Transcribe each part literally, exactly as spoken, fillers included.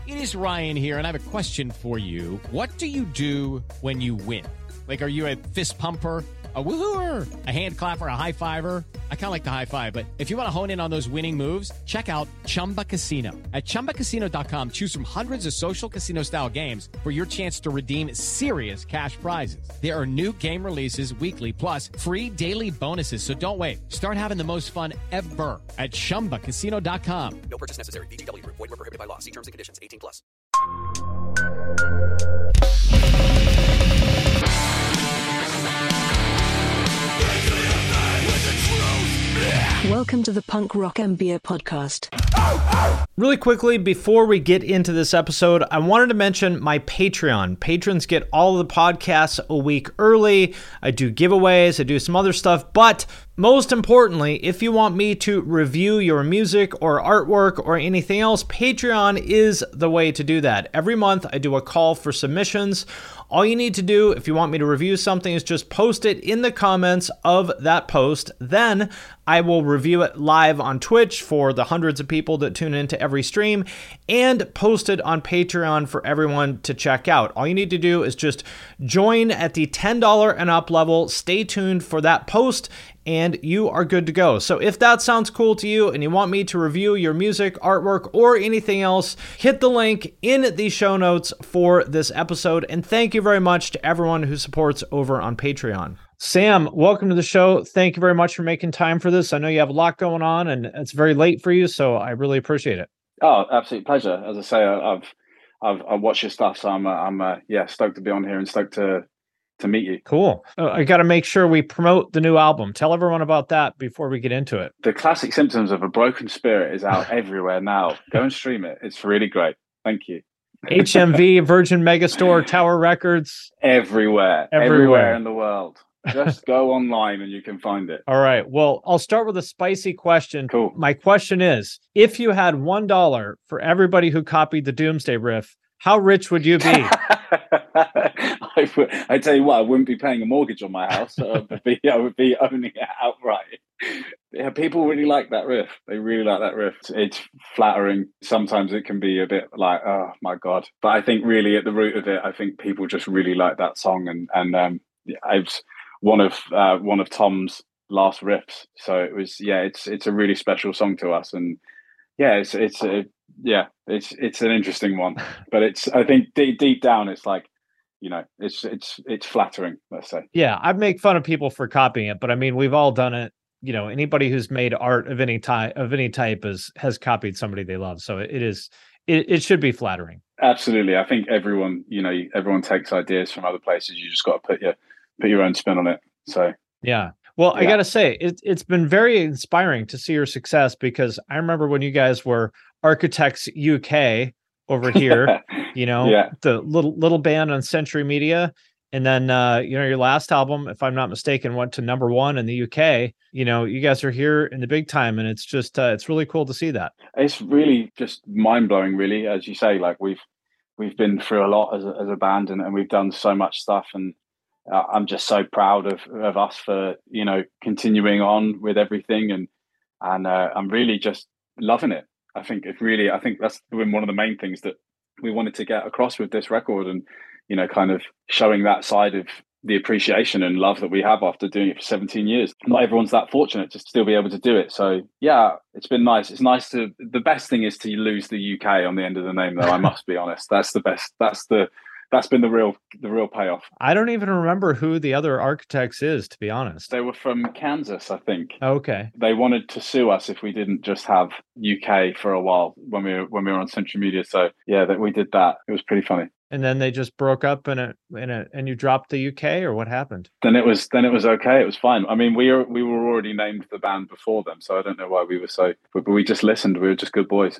It is Ryan here, and I have a question for you. What do you do when you win? Like, are you a fist pumper, a woohooer, a hand clapper, a high fiver? I kind of like the high five, but if you want to hone in on those winning moves, check out Chumba Casino. At chumba casino dot com, choose from hundreds of social casino-style games for your chance to redeem serious cash prizes. There are new game releases weekly, plus free daily bonuses. So don't wait. Start having the most fun ever at chumba casino dot com. No purchase necessary. V G W. Void where prohibited by law. See terms and conditions. eighteen plus. Welcome to the Punk Rock M B A podcast. Really quickly, before we get into this episode, I wanted to mention my Patreon. Patrons get all of the podcasts a week early. I do giveaways, I do some other stuff, but most importantly, if you want me to review your music or artwork or anything else, Patreon is the way to do that. Every month, I do a call for submissions. All you need to do if you want me to review something is just post it in the comments of that post. Then I will review it live on Twitch for the hundreds of people that tune into every stream and post it on Patreon for everyone to check out. All you need to do is just join at the ten dollars and up level. Stay tuned for that post and you are good to go. So if that sounds cool to you and you want me to review your music, artwork, or anything else, hit the link in the show notes for this episode. And thank you very much to everyone who supports over on Patreon. Sam, welcome to the show. Thank you very much for making time for this. I know you have a lot going on and it's very late for you, so I really appreciate it. Oh, absolute pleasure. As I say, I've I've, I've watched your stuff, so I'm uh, I'm uh, yeah stoked to be on here and stoked to to meet you. Cool. Uh, I got to make sure we promote the new album. Tell everyone about that before we get into it. The Classic Symptoms of a Broken Spirit is out everywhere now. Go and stream it. It's really great. Thank you. H M V, Virgin Megastore, Tower Records. Everywhere, everywhere. Everywhere in the world. Just go online and you can find it. All right. Well, I'll start with a spicy question. Cool. My question is, if you had one dollar for everybody who copied the Doomsday Riff, how rich would you be? I, would, I tell you what, I wouldn't be paying a mortgage on my house. I would be, I would be owning it outright. Yeah, people really like that riff. They really like that riff. It's flattering. Sometimes it can be a bit like, oh my God. But I think really at the root of it, I think people just really like that song. And and um, yeah, it's one of uh, one of Tom's last riffs. So it was, yeah, it's it's a really special song to us. And yeah, it's it's a, yeah, it's it's an interesting one. But it's I think deep, deep down, it's like, you know, it's it's it's flattering, let's say. Yeah, I make fun of people for copying it, but I mean, we've all done it. You know, anybody who's made art of any type of any type is has copied somebody they love. So it is it, it should be flattering. Absolutely. I think everyone, you know, everyone takes ideas from other places. You just got to put your put your own spin on it. So yeah. Well, yeah. I got to say, it, it's been very inspiring to see your success, because I remember when you guys were Architects U K over here, you know, yeah. the little little band on Century Media. And then, uh, you know, your last album, if I'm not mistaken, went to number one in the U K. You know, you guys are here in the big time, and it's just, uh, it's really cool to see that. It's really just mind blowing, really. As you say, like we've, we've been through a lot as a, as a band, and, and we've done so much stuff. And uh, I'm just so proud of, of us for, you know, continuing on with everything. And, and uh, I'm really just loving it. I think it really, I think that's been one of the main things that we wanted to get across with this record, and, you know, kind of showing that side of the appreciation and love that we have after doing it for seventeen years. Not everyone's that fortunate to still be able to do it. So yeah, it's been nice. It's nice to, the best thing is to lose the U K on the end of the name, though. I must be honest. That's the best. That's the, that's been the real, the real payoff. I don't even remember who the other Architects is, to be honest. They were from Kansas, I think. Okay. They wanted to sue us if we didn't just have U K for a while when we were, when we were on Century Media. So yeah, that we did that. It was pretty funny. And then they just broke up in a in a and you dropped the U K, or what happened? Then it was then it was okay. It was fine. I mean, we were we were already named the band before them, so I don't know why we were so. But, but we just listened. We were just good boys.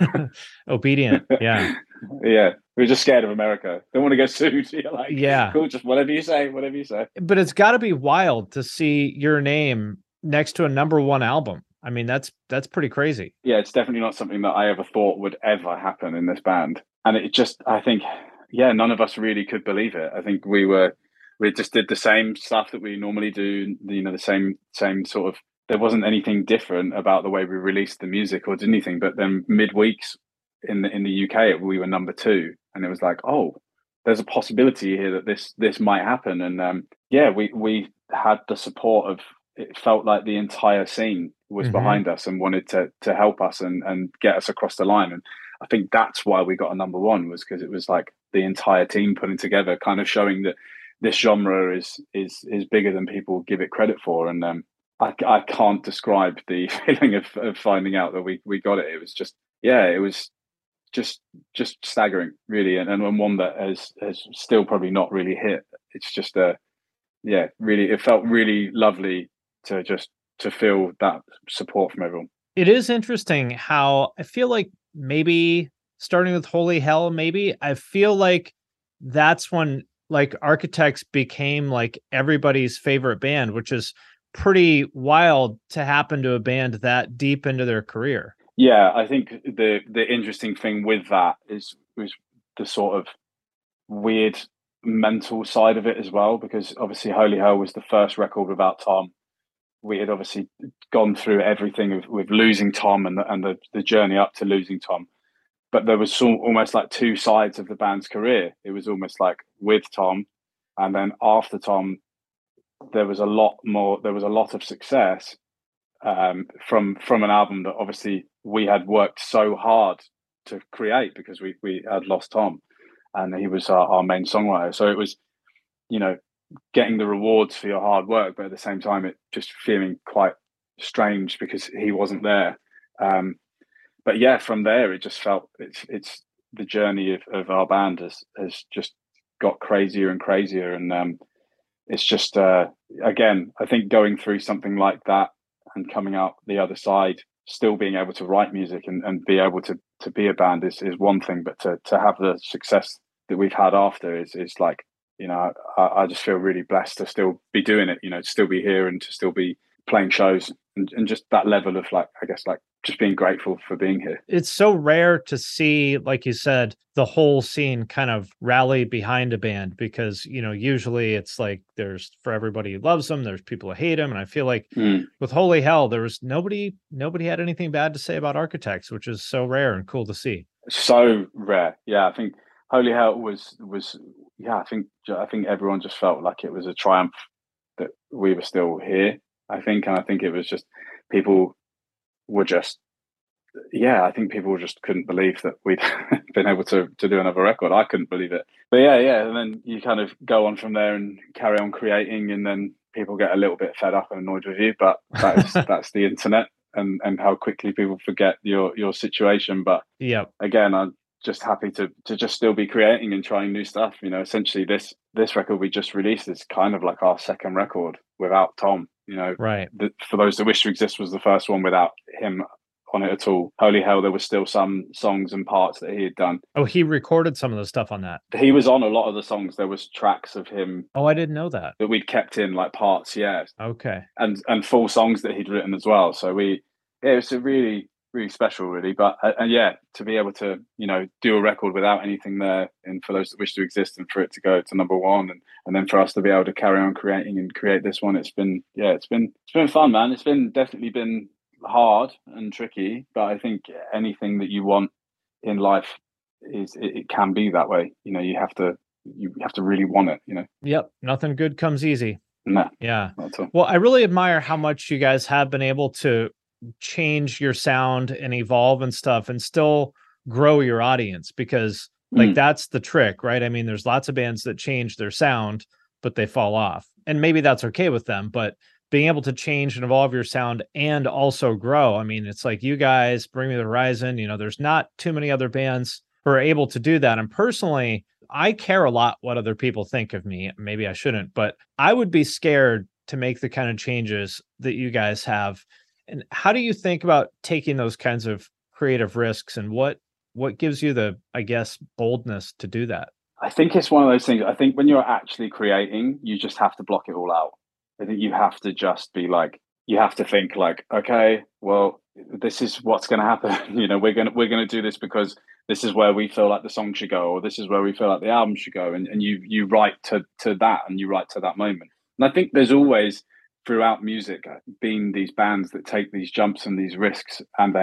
Obedient. Yeah. Yeah. We were just scared of America. Don't want to get sued. You're like, yeah, cool. Just whatever you say. Whatever you say. But it's got to be wild to see your name next to a number one album. I mean, that's that's pretty crazy. Yeah, it's definitely not something that I ever thought would ever happen in this band, and it just, I think. Yeah, none of us really could believe it. I think we were, we just did the same stuff that we normally do, you know, the same, same sort of, there wasn't anything different about the way we released the music or did anything. But then midweeks, in the in the U K we were number two, and it was like, oh, there's a possibility here that this this might happen. And um, yeah, we we had the support of, it felt like the entire scene was mm-hmm. behind us and wanted to to help us and and get us across the line. And I think that's why we got a number one, was because it was like the entire team putting together, kind of showing that this genre is is is bigger than people give it credit for. And um, I, I can't describe the feeling of, of finding out that we we got it. It was just, yeah, it was just just staggering, really, and, and one that has has still probably not really hit. It's just a, yeah, really, it felt really lovely to just to feel that support from everyone. It is interesting how I feel like maybe starting with Holy Hell, maybe I feel like that's when like Architects became like everybody's favorite band, which is pretty wild to happen to a band that deep into their career. Yeah, I think the the interesting thing with that is was the sort of weird mental side of it as well, because obviously Holy Hell was the first record without Tom. We had obviously gone through everything with, with losing Tom and the, and the, the journey up to losing Tom. But there was some, almost like two sides of the band's career. It was almost like with Tom, and then after Tom, there was a lot more. There was a lot of success um, from from an album that obviously we had worked so hard to create, because we we had lost Tom, and he was our, our main songwriter. So it was, you know, getting the rewards for your hard work, but at the same time, it just feeling quite strange because he wasn't there. Um, but yeah, from there, it just felt it's it's the journey of, of our band has has just got crazier and crazier, and um, it's just uh, again, I think going through something like that and coming out the other side, still being able to write music and, and be able to to be a band is is one thing, but to to have the success that we've had after is is like, you know, I, I just feel really blessed to still be doing it, you know, to still be here and to still be playing shows, and, and just that level of like, I guess, like just being grateful for being here. It's so rare to see, like you said, the whole scene kind of rally behind a band, because, you know, usually it's like there's, for everybody who loves them, there's people who hate them. And I feel like mm. with Holy Hell, there was nobody, nobody had anything bad to say about Architects, which is so rare and cool to see. So rare. Yeah. I think Holy Hell was, was, yeah, I think, I think everyone just felt like it was a triumph that we were still here, I think. And I think it was just, people were just, yeah, I think people just couldn't believe that we'd been able to to do another record. I couldn't believe it. But yeah, yeah. And then you kind of go on from there and carry on creating, and then people get a little bit fed up and annoyed with you. But that's that's the internet, and and how quickly people forget your your situation. But yeah, again, I'm just happy to to just still be creating and trying new stuff. You know, essentially this this record we just released is kind of like our second record without Tom. You know, right. The, For Those That Wish to Exist was the first one without him on it at all. Holy Hell, there was still some songs and parts that he had done. Oh, he recorded some of the stuff on that. He was on a lot of the songs. There was tracks of him. Oh, I didn't know that. That we'd kept in, like parts, yeah. Okay. And and full songs that he'd written as well. So we, yeah, it was a really, really special, really. But uh, and yeah, to be able to, you know, do a record without anything there, and For Those That Wish to Exist, and for it to go to number one, and and then for us to be able to carry on creating and create this one, it's been, yeah, it's been it's been fun, man. It's been definitely been hard and tricky, but I think anything that you want in life is it, it can be that way. You know, you have to you have to really want it, you know. Yep, nothing good comes easy. No. Yeah. Well, I really admire how much you guys have been able to change your sound and evolve and stuff and still grow your audience, because like mm. that's the trick, right? I mean, there's lots of bands that change their sound, but they fall off. And maybe that's okay with them, but being able to change and evolve your sound and also grow. I mean, it's like you guys, Bring Me the Horizon, you know, there's not too many other bands who are able to do that. And personally, I care a lot what other people think of me. Maybe I shouldn't, but I would be scared to make the kind of changes that you guys have. And how do you think about taking those kinds of creative risks, and what, what gives you the, I guess, boldness to do that? I think it's one of those things. I think when you're actually creating, you just have to block it all out. I think you have to just be like, you have to think like, okay, well, this is what's going to happen. You know, we're going to, we're going to do this because this is where we feel like the song should go, or this is where we feel like the album should go. And, and you, you write to, to that, and you write to that moment. And I think there's always throughout music been these bands that take these jumps and these risks, and then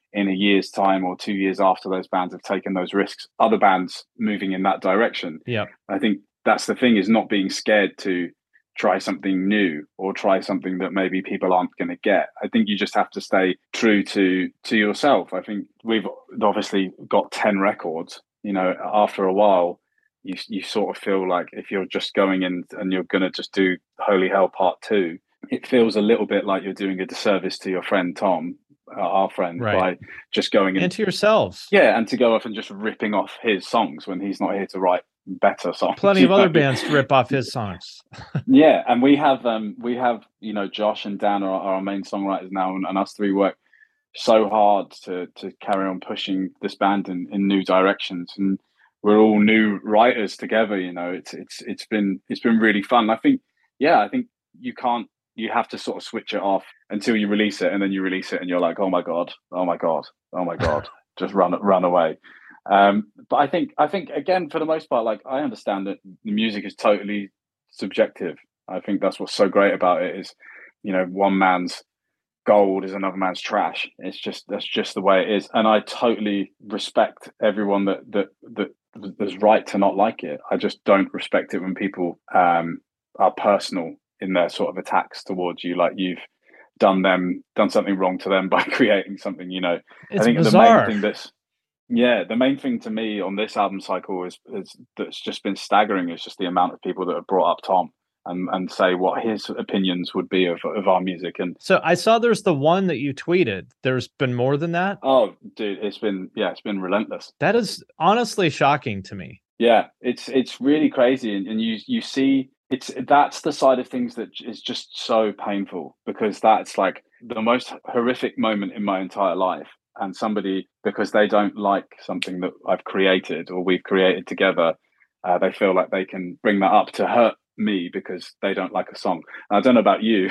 in a year's time or two years after those bands have taken those risks, other bands moving in that direction. Yeah. I think that's the thing, is not being scared to try something new or try something that maybe people aren't going to get. I think you just have to stay true to to yourself. I think we've obviously got ten records. You know, after a while, you you sort of feel like if you're just going in and you're going to just do Holy Hell Part Two, it feels a little bit like you're doing a disservice to your friend Tom, uh, our friend, Right. by just going in. And to yourselves. Yeah, and to go off and just ripping off his songs when he's not here to write better songs. Plenty of other bands to rip off his songs. Yeah, and we have um we have you know Josh and Dan are, are our main songwriters now, and, and us three work so hard to to carry on pushing this band in, in new directions, and we're all new writers together. You know, it's it's it's been it's been really fun. I think yeah, I think you can't you have to sort of switch it off until you release it, and then you release it and you're like, oh my god, oh my god, oh my god, just run run away. Um, but I think, I think again, for the most part, like I understand that the music is totally subjective. I think that's what's so great about it is, you know, one man's gold is another man's trash. It's just, that's just the way it is. And I totally respect everyone that, that, that there's right to not like it. I just don't respect it when people, um, are personal in their sort of attacks towards you. Like you've done them, done something wrong to them by creating something, you know. It's I think bizarre. the main thing that's, Yeah, the main thing to me on this album cycle is, is that's just been staggering is just the amount of people that have brought up Tom and, and say what his opinions would be of, of our music. And So I saw there's the one that you tweeted. There's been more than that. oh, dude, it's been yeah, it's been relentless. That is honestly shocking to me. Yeah, it's it's really crazy, and, and you you see it's that's the side of things that is just so painful, because that's like the most horrific moment in my entire life. And somebody, because they don't like something that I've created or we've created together, uh, they feel like they can bring that up to hurt me because they don't like a song. And I don't know about you,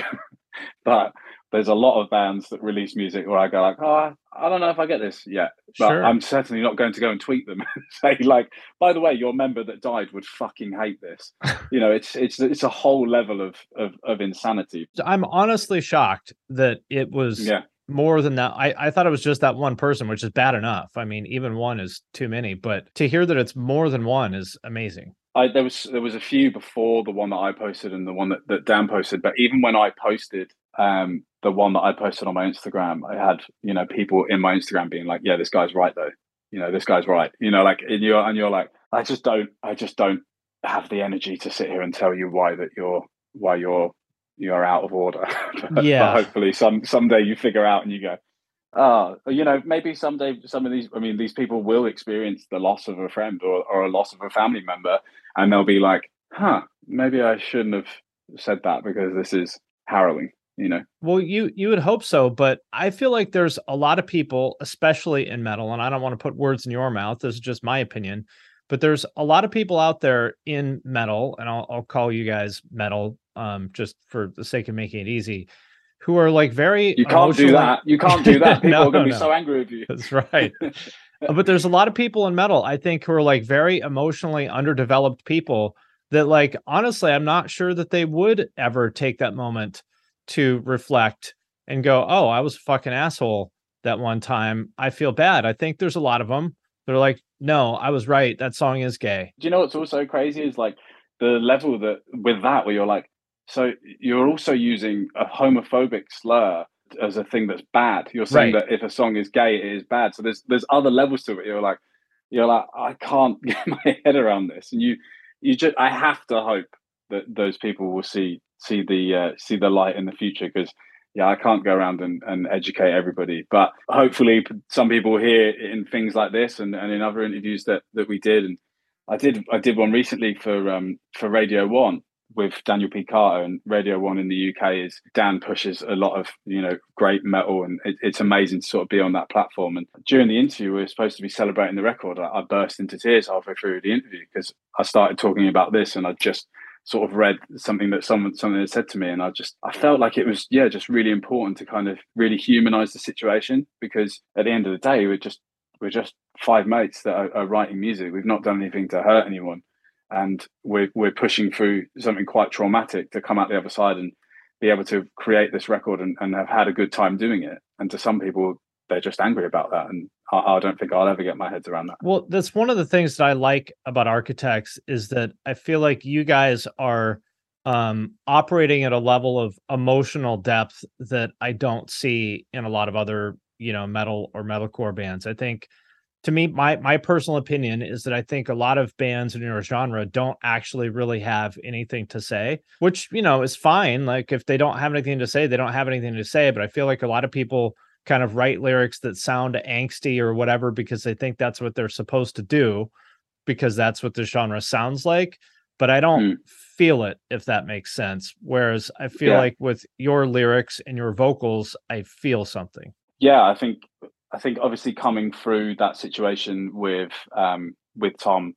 but there's a lot of bands that release music where I go like, oh, I don't know if I get this yet. But Sure. I'm certainly not going to go and tweet them and say like, by the way, your member that died would fucking hate this. You know, it's it's it's a whole level of of, of insanity. I'm honestly shocked that it was Yeah. more than that. I, I thought it was just that one person, which is bad enough. I mean, even one is too many, but to hear that it's more than one is amazing. I, there was there was a few before the one that I posted and the one that, that Dan posted, but even when I posted um, the one that I posted on my Instagram, I had, you know, people in my Instagram being like, yeah, this guy's right though. You know, this guy's right. You know, like and you're and you're like, I just don't I just don't have the energy to sit here and tell you why that you're why you're you're out of order. but, Yeah. but hopefully some someday you figure out and you go, oh, you know, maybe someday some of these, I mean, these people will experience the loss of a friend or, or a loss of a family member, and they'll be like, huh, maybe I shouldn't have said that because this is harrowing, you know? Well, you you would hope so, but I feel like there's a lot of people, especially in metal, and I don't want to put words in your mouth. This is just my opinion, but there's a lot of people out there in metal, and I'll, I'll call you guys metal, um, just for the sake of making it easy, who are like very You can't do emotionally- that. You can't do that. People No, are going to be no. so angry with you. That's right. But there's a lot of people in metal, I think, who are like very emotionally underdeveloped people that, like, honestly, I'm not sure that they would ever take that moment to reflect and go, oh, I was a fucking asshole that one time. I feel bad. I think there's a lot of them. They're like, no, I was right. That song is gay. Do you know what's also crazy is like the level that with that, where you're like, so you're also using a homophobic slur as a thing that's bad. You're saying Right. that if a song is gay, it is bad. So there's there's other levels to it. You're like, you're like, I can't get my head around this. And you you just I have to hope that those people will see see the uh, see the light in the future, because yeah, I can't go around and, and educate everybody. But hopefully some people hear in things like this and, and in other interviews that that we did. And I did I did one recently for um for Radio One with Daniel P. Carter, and Radio One in the U K is Dan pushes a lot of, you know, great metal, and it, it's amazing to sort of be on that platform. And during the interview, we were supposed to be celebrating the record. I, I burst into tears halfway through the interview because I started talking about this, and I just sort of read something that someone something had said to me, and I just I felt like it was yeah just really important to kind of really humanize the situation, because at the end of the day, we're just we're just five mates that are, are writing music. We've not done anything to hurt anyone. And we're we're pushing through something quite traumatic to come out the other side and be able to create this record and, and have had a good time doing it. And to some people, they're just angry about that, and I, I don't think I'll ever get my head around that. Well, that's one of the things that I like about Architects is that I feel like you guys are um, operating at a level of emotional depth that I don't see in a lot of other, you know, metal or metalcore bands. I think, to me, my my personal opinion is that I think a lot of bands in your genre don't actually really have anything to say, which, you know, is fine. Like, if they don't have anything to say, they don't have anything to say. But I feel like a lot of people kind of write lyrics that sound angsty or whatever because they think that's what they're supposed to do, because that's what the genre sounds like. But I don't mm. feel it, if that makes sense. Whereas I feel yeah. like with your lyrics and your vocals, I feel something. Yeah, I think I think obviously coming through that situation with um, with Tom,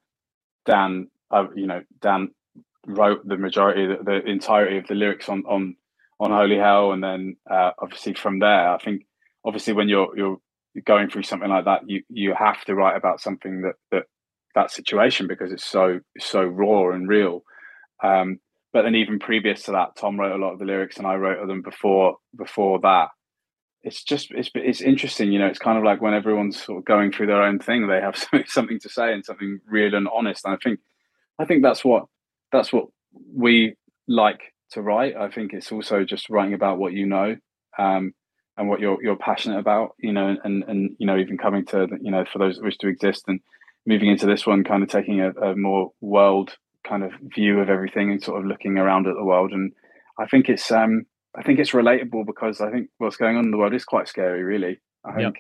Dan, uh, you know, Dan wrote the majority, the, the entirety of the lyrics on on on Holy Hell, and then uh, obviously from there, I think obviously when you're you're going through something like that, you you have to write about something that that that situation because it's so so raw and real. Um, but then even previous to that, Tom wrote a lot of the lyrics, and I wrote them before before that. It's just it's it's interesting, you know. It's kind of like when everyone's sort of going through their own thing, they have something, something to say and something real and honest. And I think I think that's what that's what we like to write. I think it's also just writing about what you know, um, and what you're you're passionate about, you know, and and you know, even coming to, you know, for those that wish to exist, and moving into this one, kind of taking a, a more world kind of view of everything and sort of looking around at the world. And I think it's um I think it's relatable because I think what's going on in the world is quite scary, really. I think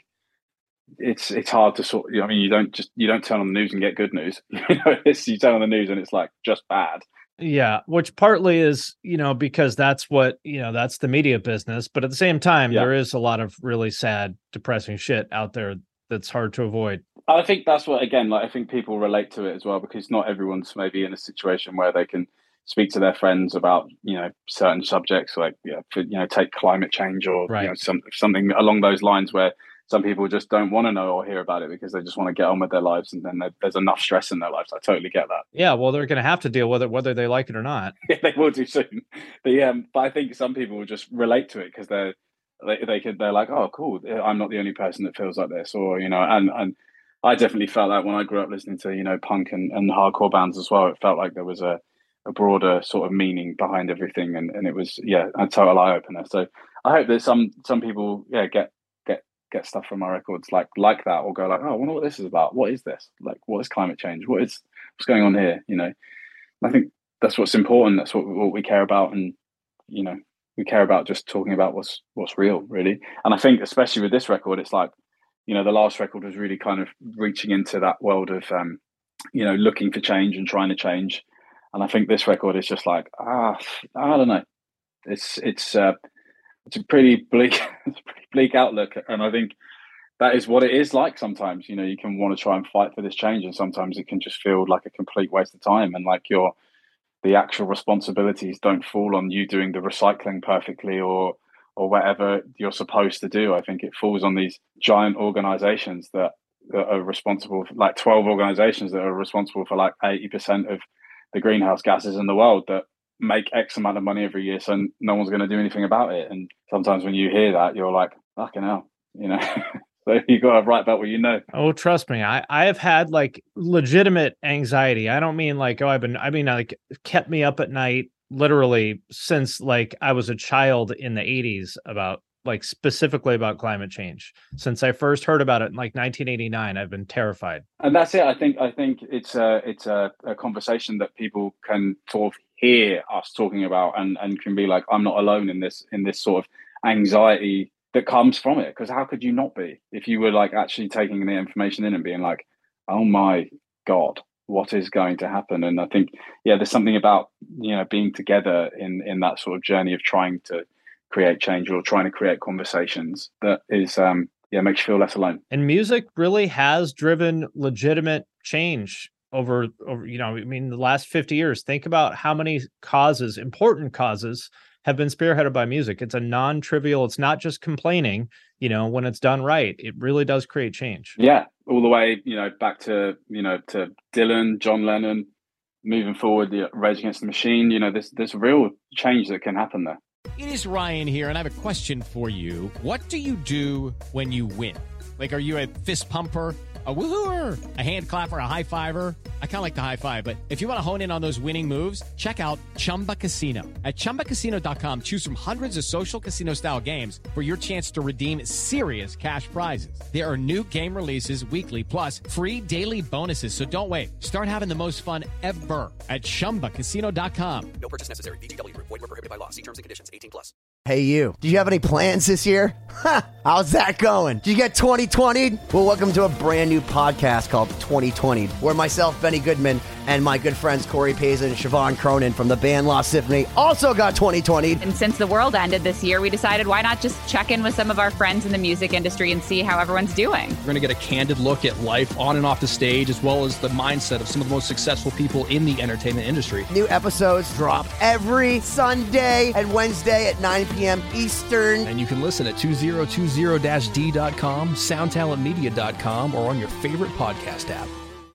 yep. it's it's hard to sort. I mean, you don't just you don't turn on the news and get good news. You know, it's, you turn on the news and it's like just bad. Yeah, which partly is, you know, because that's what, you know, that's the media business. But at the same time, yeah. there is a lot of really sad, depressing shit out there that's hard to avoid. I think that's what, again, like I think people relate to it as well, because not everyone's maybe in a situation where they can speak to their friends about, you know, certain subjects, like, you know, for, you know, take climate change or right. you know, some, something along those lines, where some people just don't want to know or hear about it because they just want to get on with their lives, and then there's enough stress in their lives. I totally get that. Yeah, well, they're going to have to deal with it whether they like it or not. Yeah, they will do soon. But um, but I think some people will just relate to it because they're they they could they're like, oh, cool, I'm not the only person that feels like this, or you know, and and I definitely felt that when I grew up listening to, you know, punk and, and hardcore bands as well. It felt like there was a a broader sort of meaning behind everything, and, and it was yeah a total eye opener. So I hope that some some people yeah get get get stuff from our records like like that, or go like, oh, I wonder what this is about. What is this? Like, what is climate change? What is what's going on here? You know, I think that's what's important. That's what what we care about, and you know, we care about just talking about what's what's real, really. And I think especially with this record, it's like, you know, the last record was really kind of reaching into that world of um, you know, looking for change and trying to change. And I think this record is just like, ah, I don't know. It's it's uh, it's a pretty bleak, it's a pretty bleak outlook, and I think that is what it is like. Sometimes, you know, you can want to try and fight for this change, and sometimes it can just feel like a complete waste of time, and like your the actual responsibilities don't fall on you doing the recycling perfectly or or whatever you're supposed to do. I think it falls on these giant organizations that, that are responsible for, like twelve organizations that are responsible for like eighty percent of the greenhouse gases in the world, that make X amount of money every year, so no one's going to do anything about it. And sometimes when you hear that, you're like, fucking hell, you know. So you got to write about what you know. Oh, trust me, I I have had like legitimate anxiety. I don't mean like, oh, I've been, I mean like kept me up at night literally since like I was a child in the eighties about like specifically about climate change. Since I first heard about it in like nineteen eighty-nine, I've been terrified. And that's it. I think I think it's a it's a, a conversation that people can sort of hear us talking about, and and can be like, I'm not alone in this in this sort of anxiety that comes from it. Because how could you not be if you were like actually taking the information in and being like, oh my God, what is going to happen? And I think, yeah, there's something about, you know, being together in in that sort of journey of trying to create change or trying to create conversations that is, um, yeah, makes you feel less alone. And music really has driven legitimate change over, over, you know, I mean, the last fifty years. Think about how many causes, important causes, have been spearheaded by music. It's a non-trivial, it's not just complaining, you know, when it's done right, it really does create change. Yeah. All the way, you know, back to, you know, to Dylan, John Lennon, moving forward, the Rage Against the Machine, you know, there's, there's real change that can happen there. It is Ryan here, and I have a question for you. What do you do when you win? Like, are you a fist pumper, a woohooer, a hand clapper, a high fiver? I kind of like the high five, but if you want to hone in on those winning moves, check out Chumba Casino. At chumba casino dot com, choose from hundreds of social casino style games for your chance to redeem serious cash prizes. There are new game releases weekly, plus free daily bonuses. So don't wait. Start having the most fun ever at chumba casino dot com. No purchase necessary. V G W. Void were prohibited by law. See terms and conditions. eighteen plus. Hey, you. Do you have any plans this year? Ha! How's that going? Did you get twenty twenty? Well, welcome to a brand new podcast called twenty twenty, where myself, Benny Goodman, and my good friends Corey Payson and Siobhan Cronin from the band Lost Symphony also got twenty twenty. And since the world ended this year, we decided why not just check in with some of our friends in the music industry and see how everyone's doing. We're going to get a candid look at life on and off the stage, as well as the mindset of some of the most successful people in the entertainment industry. New episodes drop every Sunday and Wednesday at nine p.m. Eastern. And you can listen at two thousand twenty D dot com, sound talent media dot com, or on your favorite podcast app.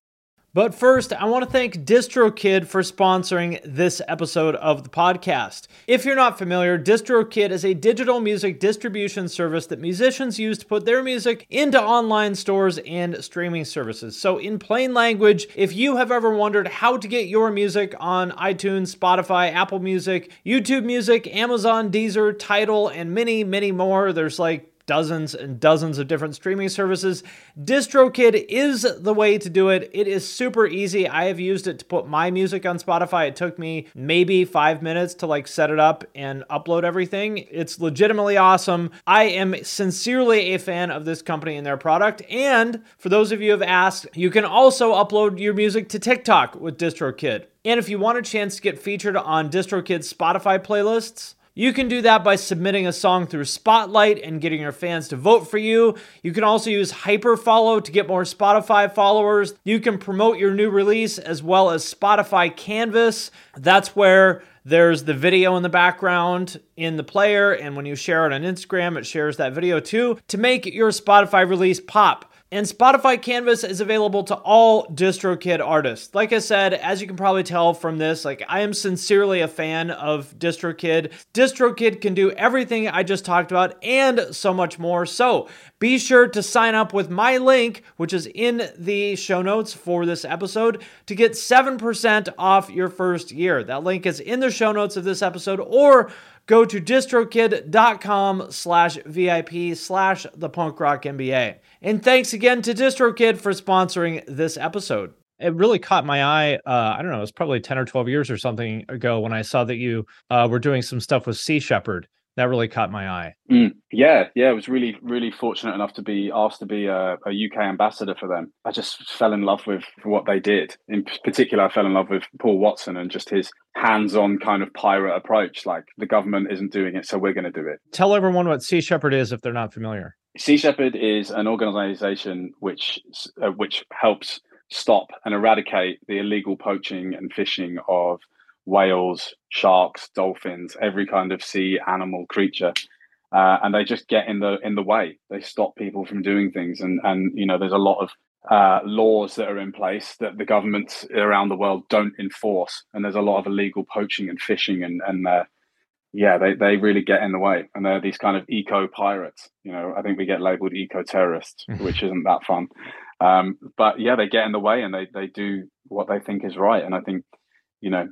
But first, I want to thank DistroKid for sponsoring this episode of the podcast. If you're not familiar, DistroKid is a digital music distribution service that musicians use to put their music into online stores and streaming services. So in plain language, if you have ever wondered how to get your music on iTunes, Spotify, Apple Music, YouTube Music, Amazon, Deezer, Tidal, and many, many more, there's like dozens and dozens of different streaming services. DistroKid is the way to do it. It is super easy. I have used it to put my music on Spotify. It took me maybe five minutes to like set it up and upload everything. It's legitimately awesome. I am sincerely a fan of this company and their product. And for those of you who have asked, you can also upload your music to TikTok with DistroKid. And if you want a chance to get featured on DistroKid's Spotify playlists, you can do that by submitting a song through Spotlight and getting your fans to vote for you. You can also use Hyperfollow to get more Spotify followers. You can promote your new release as well as Spotify Canvas. That's where there's the video in the background in the player, and when you share it on Instagram, it shares that video too to make your Spotify release pop. And Spotify Canvas is available to all DistroKid artists. Like I said, as you can probably tell from this, like I am sincerely a fan of DistroKid. DistroKid can do everything I just talked about and so much more. So be sure to sign up with my link, which is in the show notes for this episode, to get seven percent off your first year. That link is in the show notes of this episode, or go to distrokid.com slash VIP slash the punk rock M B A. And thanks again to DistroKid for sponsoring this episode. It really caught my eye. Uh, I don't know, it was probably ten or twelve years or something ago when I saw that you uh, were doing some stuff with Sea Shepherd. That really caught my eye. Mm, yeah, yeah, I was really, really fortunate enough to be asked to be a, a U K ambassador for them. I just fell in love with what they did. In particular, I fell in love with Paul Watson and just his hands-on kind of pirate approach. Like, the government isn't doing it, so we're going to do it. Tell everyone what Sea Shepherd is if they're not familiar. Sea Shepherd is an organization which uh, which helps stop and eradicate the illegal poaching and fishing of whales, sharks, dolphins, every kind of sea animal creature, uh, and they just get in the in the way. They stop people from doing things, and and you know, there's a lot of uh, laws that are in place that the governments around the world don't enforce, and there's a lot of illegal poaching and fishing, and and uh, yeah, they they really get in the way, and they're these kind of eco pirates. You know, I think we get labelled eco terrorists, which isn't that fun. Um, but yeah, they get in the way, and they they do what they think is right, and I think, you know,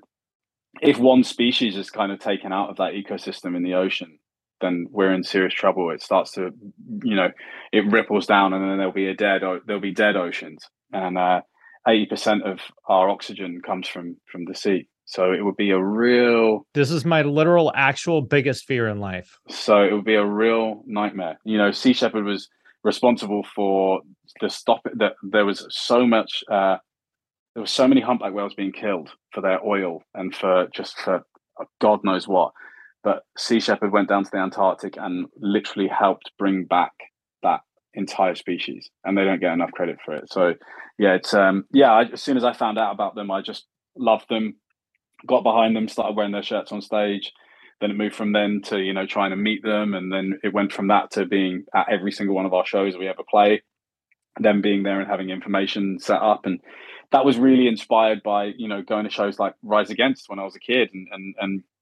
if one species is kind of taken out of that ecosystem in the ocean, then we're in serious trouble. It starts to, you know, it ripples down, and then there'll be a dead, there'll be dead oceans, and uh, eighty percent of our oxygen comes from from the sea. So it would be a real. This is my literal, actual biggest fear in life. So it would be a real nightmare. You know, Sea Shepherd was responsible for the stop. That there was so much. Uh, There were so many humpback whales being killed for their oil and for just for God knows what. But Sea Shepherd went down to the Antarctic and literally helped bring back that entire species, and they don't get enough credit for it. So, yeah, it's um, yeah. I, as soon as I found out about them, I just loved them, got behind them, started wearing their shirts on stage. Then it moved from then to, you know, trying to meet them, and then it went from that to being at every single one of our shows we ever play, then being there and having information set up. And that was really inspired by, you know, going to shows like Rise Against when I was a kid, and and, and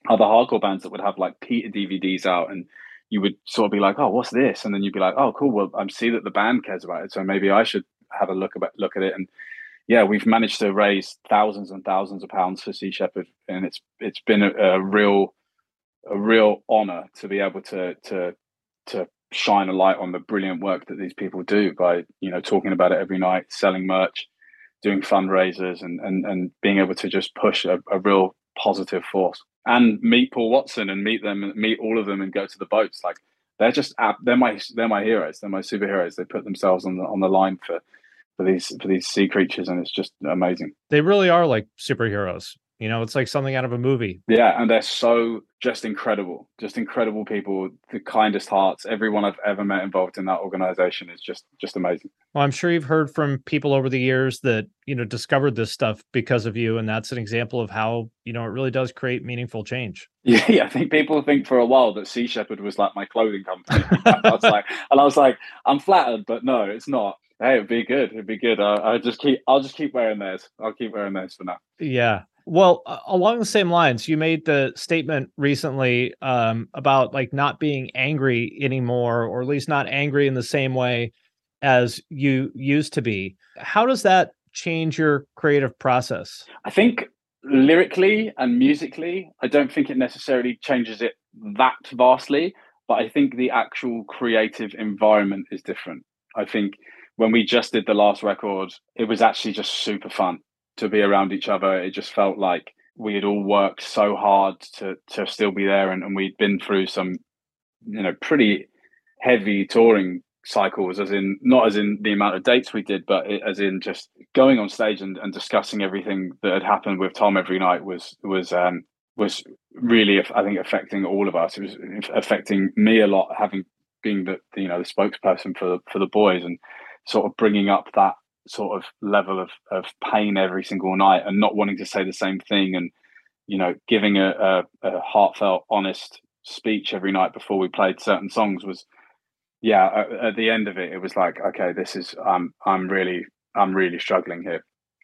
other hardcore bands that would have like Peter D V Ds out, and you would sort of be like, oh, what's this? And then you'd be like, oh, cool. Well, I see that the band cares about it, so maybe I should have a look about look at it. And yeah, we've managed to raise thousands and thousands of pounds for Sea Shepherd, and it's it's been a, a real a real honor to be able to to to shine a light on the brilliant work that these people do by, you know, talking about it every night, selling merch, doing fundraisers, and and and being able to just push a, a real positive force. And meet Paul Watson and meet them, meet all of them, and go to the boats. Like they're just they're my they're my heroes. They're my superheroes. They put themselves on the on the line for for these for these sea creatures, and it's just amazing. They really are like superheroes. You know, it's like something out of a movie. Yeah, and they're so just incredible, just incredible people, the kindest hearts. Everyone I've ever met involved in that organization is just just amazing. Well, I'm sure you've heard from people over the years that, you know, discovered this stuff because of you, and that's an example of how, you know, it really does create meaningful change. Yeah, yeah, I think people think for a while that Sea Shepherd was like my clothing company. I was like, and I was like, I'm flattered, but no, it's not. Hey, it'd be good. It'd be good. I, I just keep. I'll just keep wearing theirs. I'll keep wearing theirs for now. Yeah. Well, uh, along the same lines, you made the statement recently um, about like not being angry anymore, or at least not angry in the same way as you used to be. How does that change your creative process? I think lyrically and musically, I don't think it necessarily changes it that vastly, but I think the actual creative environment is different. I think when we just did the last record, it was actually just super fun to be around each other. It just felt like we had all worked so hard to to still be there, and, and we'd been through some, you know, pretty heavy touring cycles, as in not as in the amount of dates we did, but it, as in just going on stage and, and discussing everything that had happened with Tom every night was was um was really, I think, affecting all of us. It was affecting me a lot, having been the, you know, the spokesperson for for the boys, and sort of bringing up that sort of level of, of pain every single night, and not wanting to say the same thing, and, you know, giving a, a, a heartfelt, honest speech every night before we played certain songs was, yeah, at, at the end of it, it was like, okay, this is, um, I'm really, I'm really struggling here.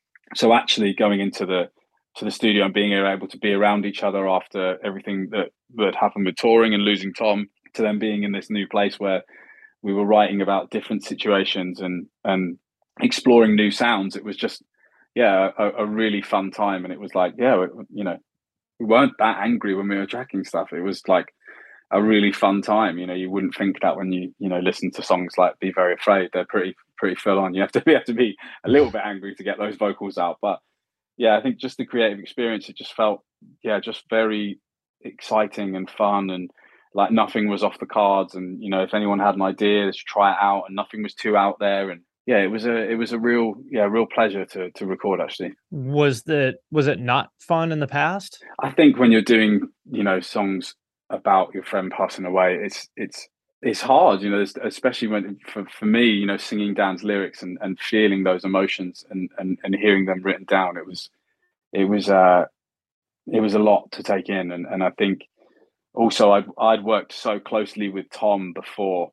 So actually going into the, to the studio and being able to be around each other after everything that, that happened with touring and losing Tom, to then being in this new place where we were writing about different situations and, and, exploring new sounds, it was just, yeah, a, a really fun time. And it was like, yeah, you know, we weren't that angry when we were tracking stuff. It was like a really fun time. You know, you wouldn't think that when you, you know, listen to songs like Be Very Afraid. They're pretty, pretty full on. You have to, you have to be a little bit angry to get those vocals out. But yeah, I think just the creative experience, it just felt, yeah, just very exciting and fun, and like nothing was off the cards. And, you know, if anyone had an idea, they should try it out, and nothing was too out there. And yeah, it was a it was a real yeah real pleasure to to record. Actually, was that was it not fun in the past? I think when you're doing, you know, songs about your friend passing away, it's it's it's hard, you know, especially when for, for me, you know, singing Dan's lyrics and, and feeling those emotions and, and and hearing them written down. It was it was uh it was a lot to take in, and and I think also I'd I'd worked so closely with Tom before.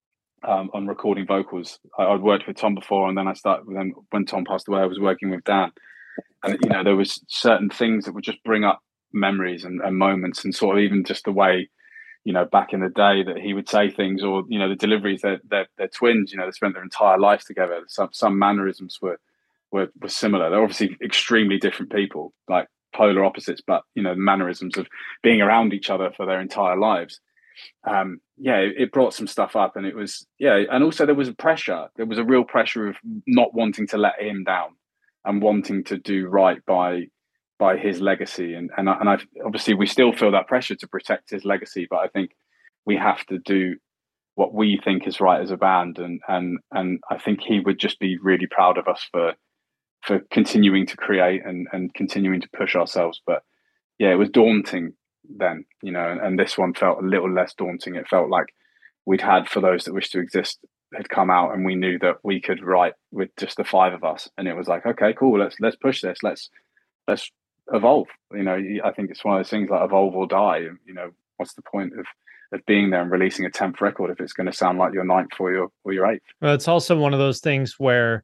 Um, on recording vocals, I, I'd worked with Tom before, and then I started. Then when Tom passed away, I was working with Dan, and you know there was certain things that would just bring up memories and, and moments, and sort of even just the way, you know, back in the day that he would say things, or you know the deliveries. They're they're, they're twins. You know, they spent their entire lives together. Some some mannerisms were were were similar. They're obviously extremely different people, like polar opposites, but you know, the mannerisms of being around each other for their entire lives. Um, yeah, it, it brought some stuff up, and it was, yeah. And also there was a pressure, there was a real pressure of not wanting to let him down and wanting to do right by, by his legacy. And, and, I, and I, obviously we still feel that pressure to protect his legacy, but I think we have to do what we think is right as a band. And, and, and I think he would just be really proud of us for, for continuing to create and, and continuing to push ourselves. But yeah, it was daunting then, you know, and, and this one felt a little less daunting. It felt like we'd had For Those That Wish to Exist had come out, and we knew that we could write with just the five of us, and it was like, okay, cool, let's let's push this, let's let's evolve. You know, I think it's one of those things like evolve or die. You know, what's the point of of being there and releasing a tenth record if it's going to sound like your ninth or your or your eighth? Well, it's also one of those things where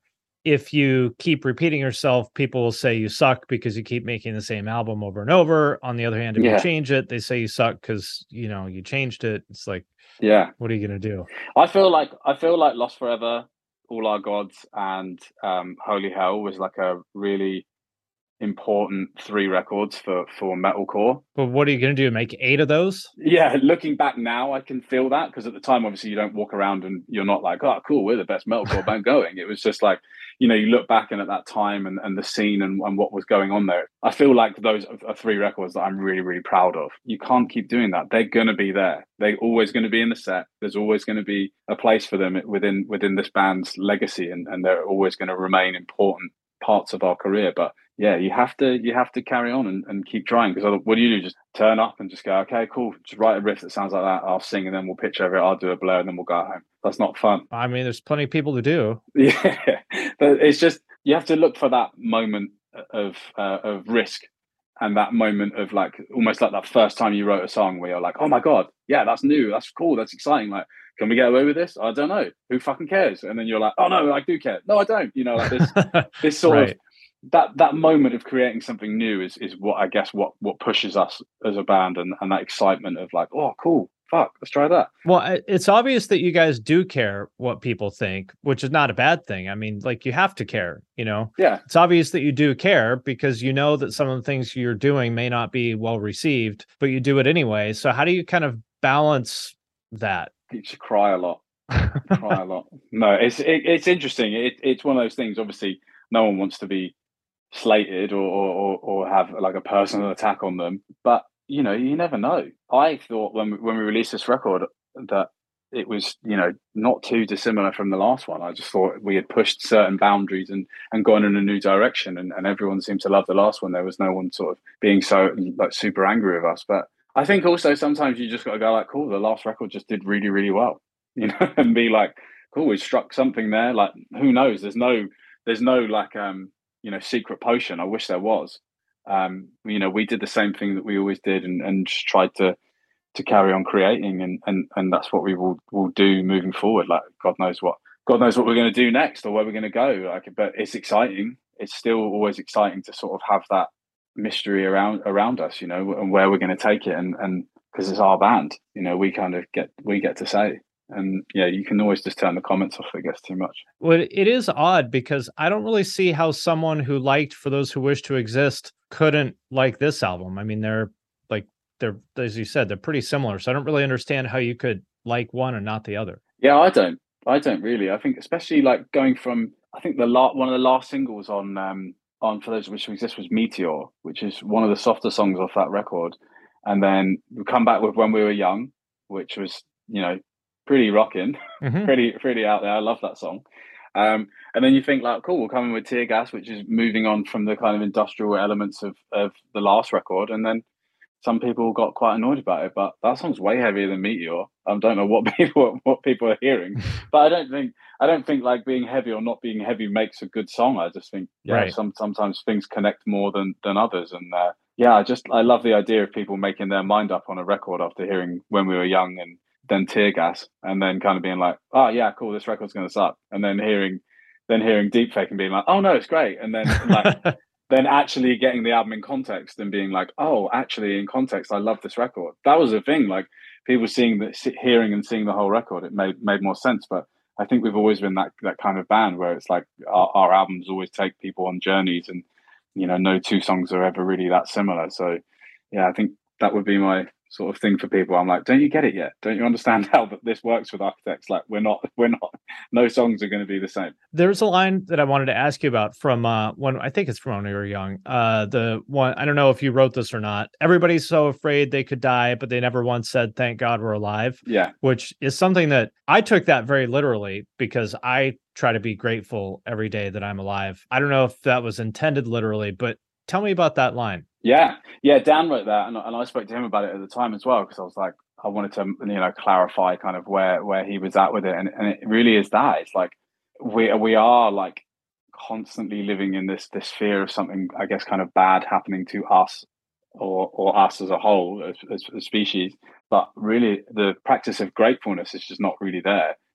if you keep repeating yourself, people will say you suck because you keep making the same album over and over. On the other hand, if Yeah. you change it, they say you suck because, you know, you changed it. It's like, Yeah. what are you going to do? I feel like I feel like Lost Forever, All Our Gods, and um, Holy Hell was like a really important three records for for metalcore. But what are you going to do? Make eight of those? Yeah, looking back now, I can feel that, because at the time, obviously, you don't walk around and you're not like, oh, cool, we're the best metalcore band going. It was just like, you know, you look back and at that time and, and the scene and, and what was going on there. I feel like those are three records that I'm really, really proud of. You can't keep doing that. They're going to be there. They're always going to be in the set. There's always going to be a place for them within within this band's legacy, and, and they're always going to remain important parts of our career. But yeah, you have to you have to carry on and, and keep trying, because what do you do? Just turn up and just go, okay, cool, just write a riff that sounds like that, I'll sing, and then we'll pitch over it, I'll do a blur, and then we'll go home. That's not fun. I mean, there's plenty of people to do. Yeah, but it's just, you have to look for that moment of uh, of risk, and that moment of like, almost like that first time you wrote a song where you're like, oh my God, yeah, that's new, that's cool, that's exciting, like, can we get away with this? I don't know, who fucking cares? And then you're like, oh no, I do care. No, I don't. You know, like this this sort Right. of that that moment of creating something new is is what I guess what what pushes us as a band, and, and that excitement of like, oh cool, fuck, let's try that. Well, I- it's obvious that you guys do care what people think, which is not a bad thing. I mean, like, you have to care, you know? Yeah. It's obvious that you do care because you know that some of the things you're doing may not be well received, but you do it anyway. So how do you kind of balance that? You should cry a lot. Cry a lot. No, it's it, it's interesting. It, it's one of those things. Obviously, no one wants to be slated or, or or have like a personal attack on them, but you know, you never know. I thought when we, when we released this record that it was, you know, not too dissimilar from the last one. I just thought we had pushed certain boundaries and and gone in a new direction, and, and everyone seemed to love the last one. There was no one sort of being so like super angry with us. But I think also sometimes you just got to go like, cool, the last record just did really, really well, you know, and be like, cool, we struck something there. Like, who knows? There's no, there's no like, um, you know, secret potion. I wish there was. Um, you know, we did the same thing that we always did, and, and just tried to to carry on creating, and and and that's what we will will do moving forward. Like, God knows what, God knows what we're going to do next or where we're going to go. Like, but it's exciting. It's still always exciting to sort of have that mystery around around us, you know, and where we're going to take it, and and because it's our band, you know, we kind of get we get to say. And yeah, you can always just turn the comments off if it gets too much. Well, it is odd because I don't really see how someone who liked For Those Who Wish to Exist couldn't like this album. I mean, they're like, they're, as you said, they're pretty similar. So I don't really understand how you could like one and not the other. Yeah, I don't. I don't really. I think especially like going from, I think the la- one of the last singles on um on For Those Who Wish to Exist was Meteor, which is one of the softer songs off that record. And then we come back with When We Were Young, which was, you know, pretty rocking, Mhm. pretty pretty out there. I love that song. Um, and then you think like, cool, we're coming with Tear Gas, which is moving on from the kind of industrial elements of of the last record. And then some people got quite annoyed about it, but that song's way heavier than Meteor. I don't know what people what people are hearing, but I don't think I don't think like being heavy or not being heavy makes a good song. I just think yeah, Right. some sometimes things connect more than than others, and uh, yeah, I just I love the idea of people making their mind up on a record after hearing When We Were Young and then Tear Gas, and then kind of being like, oh yeah, cool, this record's going to suck, and then hearing then hearing Deepfake and being like, oh no, it's great, and then like then actually getting the album in context and being like, oh, actually in context, I love this record. That was a thing. Like, people seeing that, hearing and seeing the whole record, it made made more sense. But I think we've always been that that kind of band where it's like our, our albums always take people on journeys, and you know, no two songs are ever really that similar. So yeah, I think that would be my sort of thing for people. I'm like, don't you get it yet? Don't you understand how that this works with Architects? Like, we're not, we're not, no songs are going to be the same. There's a line that I wanted to ask you about from uh, when I think it's from When We Were Young. Uh, the one, I don't know if you wrote this or not. Everybody's so afraid they could die, but they never once said, thank God we're alive. Yeah. Which is something that I took that very literally because I try to be grateful every day that I'm alive. I don't know if that was intended literally, but tell me about that line. Yeah, yeah. Dan wrote that, and, and I spoke to him about it at the time as well, because I was like, I wanted to, you know, clarify kind of where where he was at with it, and and it really is that it's like we we are like constantly living in this this fear of something, I guess, kind of bad happening to us or or us as a whole as, as a species, but really the practice of gratefulness is just not really there.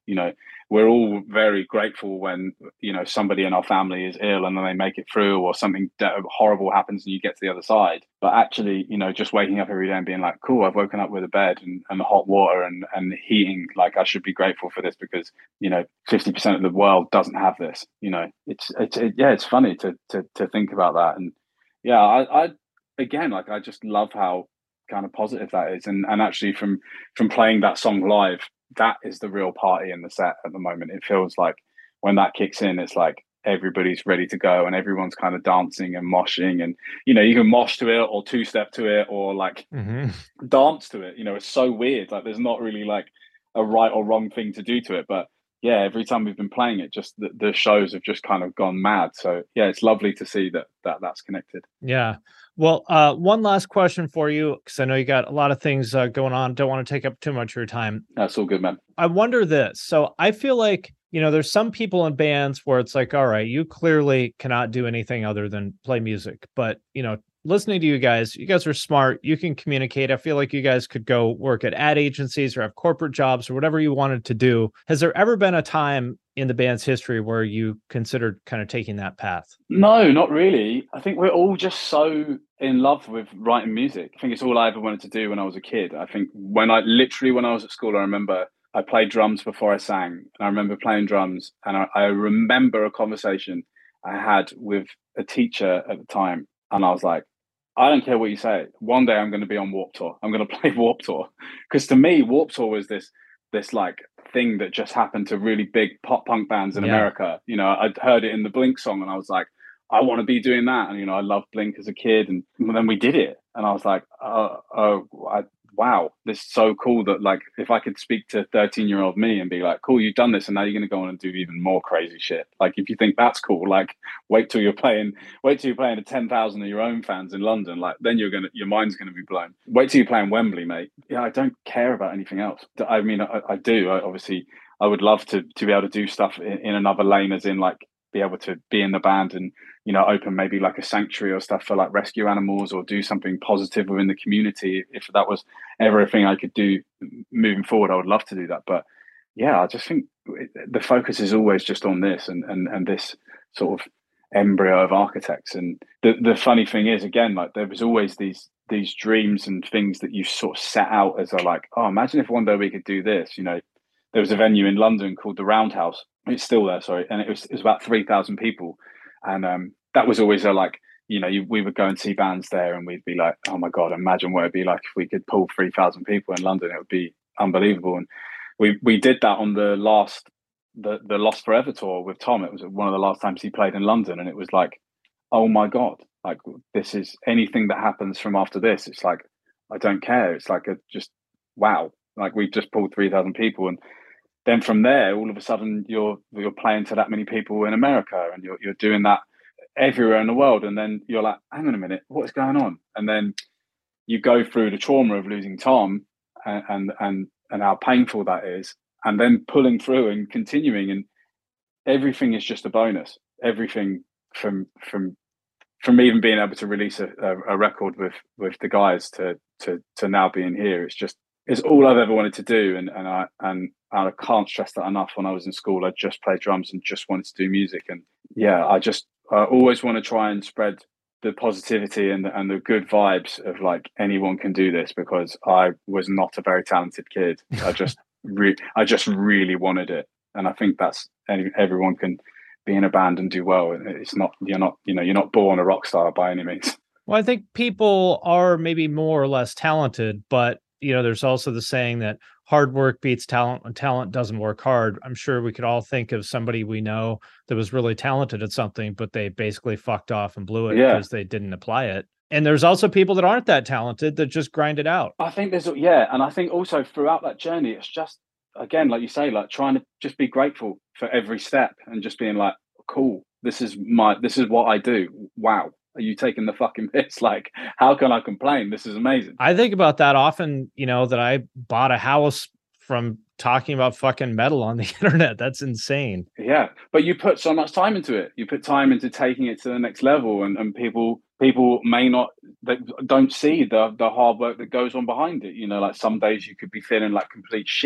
You know, we're all very grateful when, you know, somebody in our family is ill and then they make it through, or something horrible happens and you get to the other side. But actually, you know, just waking up every day and being like, cool, I've woken up with a bed and, and hot water and, and heating. Like, I should be grateful for this because, you know, fifty percent of the world doesn't have this. You know, it's, it's, it, yeah, it's funny to, to, to think about that. And yeah, I, I, again, like, I just love how kind of positive that is. And, and actually from, from playing that song live, that is the real party in the set at the moment. It feels like when that kicks in, it's like everybody's ready to go and everyone's kind of dancing and moshing, and, you know, you can mosh to it or two step to it or like mm-hmm. dance to it. You know, it's so weird. Like, there's not really like a right or wrong thing to do to it. But yeah, every time we've been playing it, just the, the shows have just kind of gone mad. So yeah, it's lovely to see that, that that's connected. Yeah. Well, uh, one last question for you, because I know you got a lot of things uh, going on. Don't want to take up too much of your time. That's all good, man. I wonder this. So I feel like, you know, there's some people in bands where it's like, all right, you clearly cannot do anything other than play music. But, you know, listening to you guys, you guys are smart. You can communicate. I feel like you guys could go work at ad agencies or have corporate jobs or whatever you wanted to do. Has there ever been a time in the band's history where you considered kind of taking that path? No, not really. I think we're all just so in love with writing music. I think it's all I ever wanted to do when I was a kid. I think when I literally, when I was at school, I remember I played drums before I sang. And I remember playing drums. And I, I remember a conversation I had with a teacher at the time. And I was like, I don't care what you say. One day I'm going to be on Warped Tour. I'm going to play Warped Tour. Because to me, Warped Tour was this this like thing that just happened to really big pop punk bands in yeah. America. You know, I'd heard it in the Blink song and I was like, I want to be doing that. And, you know, I loved Blink as a kid. And then we did it. And I was like, oh, oh I, wow, this is so cool that, like, if I could speak to thirteen-year-old me and be like, cool, you've done this, and now you're going to go on and do even more crazy shit. Like, if you think that's cool, like, wait till you're playing, wait till you're playing to ten thousand of your own fans in London. Like, then you're going to, your mind's going to be blown. Wait till you're playing Wembley, mate. Yeah, I don't care about anything else. I mean, I, I do. I, obviously, I would love to to be able to do stuff in, in another lane, as in, like, be able to be in the band and, you know, open maybe like a sanctuary or stuff for like rescue animals, or do something positive within the community. If that was ever a thing I could do moving forward, I would love to do that. But yeah, I just think the focus is always just on this and and, and this sort of embryo of Architects. And the, the funny thing is, again, like, there was always these these dreams and things that you sort of set out as a like, oh, imagine if one day we could do this. You know, there was a venue in London called the Roundhouse. It's still there, sorry. And it was, it was about three thousand people. And um, that was always a, like, you know, you, we would go and see bands there and we'd be like, oh my God, imagine what it'd be like if we could pull three thousand people in London. It would be unbelievable. And we, we did that on the last, the, the Lost Forever tour with Tom. It was one of the last times he played in London. And it was like, oh my God, like, this is anything that happens from after this. It's like, I don't care. It's like a just, wow. Like, we've just pulled three thousand people. And then from there, all of a sudden, you're you're playing to that many people in America, and you're you're doing that everywhere in the world. And then you're like, hang on a minute, what's going on? And then you go through the trauma of losing Tom, and and and, and how painful that is, and then pulling through and continuing, and everything is just a bonus. Everything from from from even being able to release a, a, a record with with the guys to to to now being here, it's just it's all I've ever wanted to do. And and I and I can't stress that enough. When I was in school, I just played drums and just wanted to do music. And yeah, I just I always want to try and spread the positivity and the, and the good vibes of, like, anyone can do this, because I was not a very talented kid. I just re- I just really wanted it. And I think that's any, everyone can be in a band and do well. It's not, you're not, you know, you're not born a rock star by any means. Well, I think people are maybe more or less talented, but, you know, there's also the saying that hard work beats talent when talent doesn't work hard. I'm sure we could all think of somebody we know that was really talented at something, but they basically fucked off and blew it yeah. because they didn't apply it. And there's also people that aren't that talented that just grind it out. I think there's, yeah. And I think also throughout that journey, it's just, again, like you say, like, trying to just be grateful for every step and just being like, cool, this is my, this is what I do. Wow. Are you taking the fucking piss? Like, how can I complain? This is amazing. I think about that often, you know, that I bought a house from talking about fucking metal on the internet. That's insane. Yeah. But you put so much time into it. You put time into taking it to the next level, and, and people, people may not, they don't see the, the hard work that goes on behind it. You know, like, some days you could be feeling like complete shit,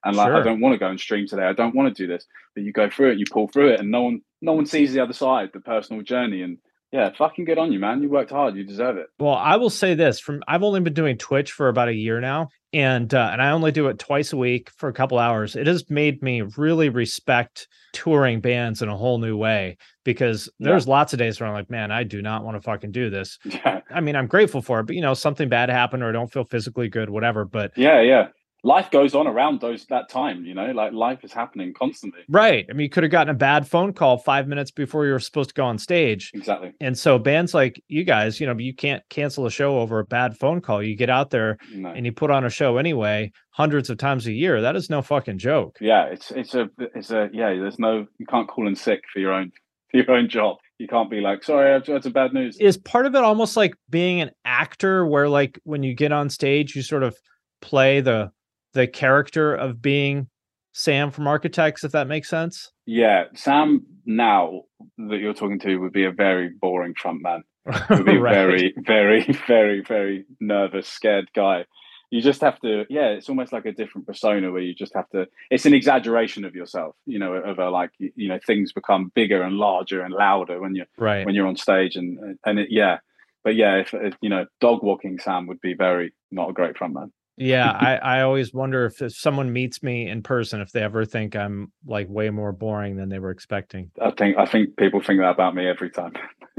And like, Sure. I don't want to go and stream today. I don't want to do this. But you go through it, you pull through it, and no one, no one sees the other side, the personal journey. And yeah, fucking good on you, man. You worked hard. You deserve it. Well, I will say this: from I've only been doing Twitch for about a year now, and uh, and I only do it twice a week for a couple hours. It has made me really respect touring bands in a whole new way, because there's Yeah. lots of days where I'm like, man, I do not want to fucking do this. Yeah. I mean, I'm grateful for it, but you know, something bad happened or I don't feel physically good, whatever. But Yeah, yeah. Life goes on around those that time, you know, like life is happening constantly. right. I mean, you could have gotten a bad phone call five minutes before you were supposed to go on stage. Exactly. And so bands like you guys, you know, you can't cancel a show over a bad phone call. You get out there No. and you put on a show anyway, hundreds of times a year. That is no fucking joke. Yeah, it's it's a it's a yeah. There's no, you can't call in sick for your own for your own job. You can't be like, sorry, I've had some bad news. Is part of it almost like being an actor, where like when you get on stage, you sort of play the the character of being Sam from Architects, if that makes sense? Yeah, Sam now that you're talking to would be a very boring front man. Would be a Right. very, very, very, very nervous, scared guy. You just have to, yeah, it's almost like a different persona where you just have to, it's an exaggeration of yourself, you know, of a like, you, you know, things become bigger and larger and louder when you're, Right. when you're on stage. And, and it, yeah, but yeah, if, if, you know, dog walking Sam would be very, not a great front man. Yeah, I, I always wonder if, if someone meets me in person, if they ever think I'm like way more boring than they were expecting. I think, I think people think that about me every time.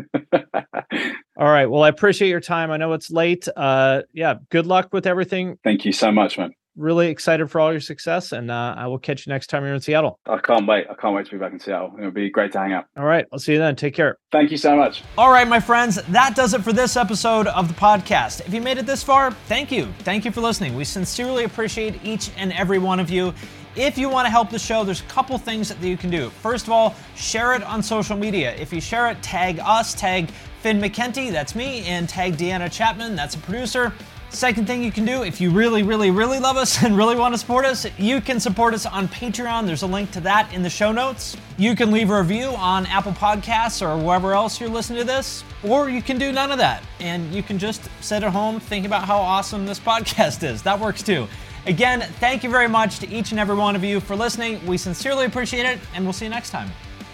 All right. Well, I appreciate your time. I know it's late. Uh, yeah. Good luck with everything. Thank you so much, man. Really excited for all your success, and uh, I will catch you next time you're in Seattle. I can't wait. I can't wait to be back in Seattle. It'll be great to hang out. All right. I'll see you then. Take care. Thank you so much. All right, my friends, that does it for this episode of the podcast. If you made it this far, thank you. Thank you for listening. We sincerely appreciate each and every one of you. If you want to help the show, there's a couple things that you can do. First of all, share it on social media. If you share it, tag us, tag Finn McKenty, that's me, and tag Deanna Chapman, that's a producer. Second thing you can do, if you really, really, really love us and really want to support us, you can support us on Patreon. There's a link to that in the show notes. You can leave a review on Apple Podcasts or wherever else you're listening to this, or you can do none of that. And you can just sit at home thinking about how awesome this podcast is. That works too. Again, thank you very much to each and every one of you for listening. We sincerely appreciate it, and we'll see you next time.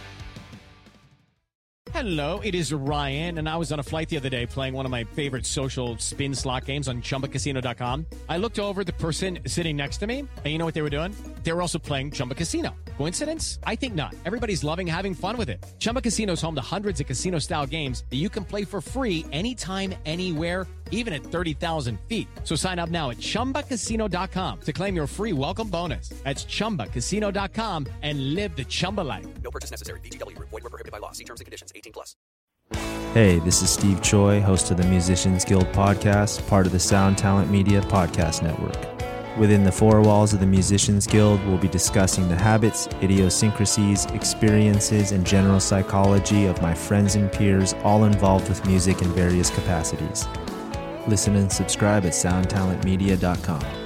Hello, it is Ryan, and I was on a flight the other day playing one of my favorite social spin slot games on Chumba Casino dot com. I looked over at the person sitting next to me, and you know what they were doing? They were also playing Chumba Casino. Coincidence? I think not. Everybody's loving having fun with it. Chumba Casino is home to hundreds of casino-style games that you can play for free anytime, anywhere, even at thirty thousand feet. So sign up now at Chumba Casino dot com to claim your free welcome bonus. That's Chumba Casino dot com and live the Chumba life. No purchase necessary. V G W Group. Void where prohibited by law. See terms and conditions. eighteen plus. Hey, this is Steve Choi, host of the Musicians Guild podcast, part of the Sound Talent Media podcast network. Within the four walls of the Musicians Guild, we'll be discussing the habits, idiosyncrasies, experiences, and general psychology of my friends and peers, all involved with music in various capacities. Listen and subscribe at sound talent media dot com.